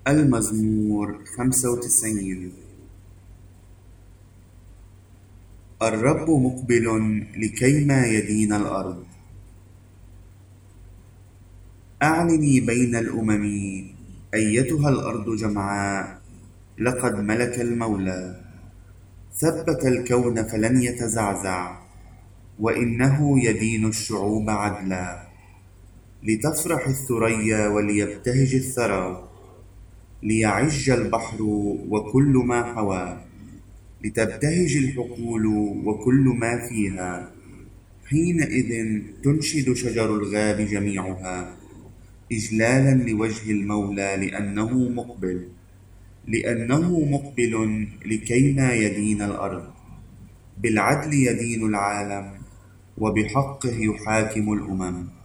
المزمور 95. الرب مقبل لكيما يدين الأرض. أعلني بين الأمم أيتها الأرض جمعاء، لقد ملك المولى، ثبت الكون فلن يتزعزع، وإنه يدين الشعوب عدلا. لتفرح الثريا وليبتهج الثرى، ليعج البحر وكل ما حوى، لتبتهج الحقول وكل ما فيها. حينئذ تنشد شجر الغاب جميعها، إجلالا لوجه المولى لأنه مقبل لكيما يدين الأرض. بالعدل يدين العالم، وبحقه يحاكم الأمم.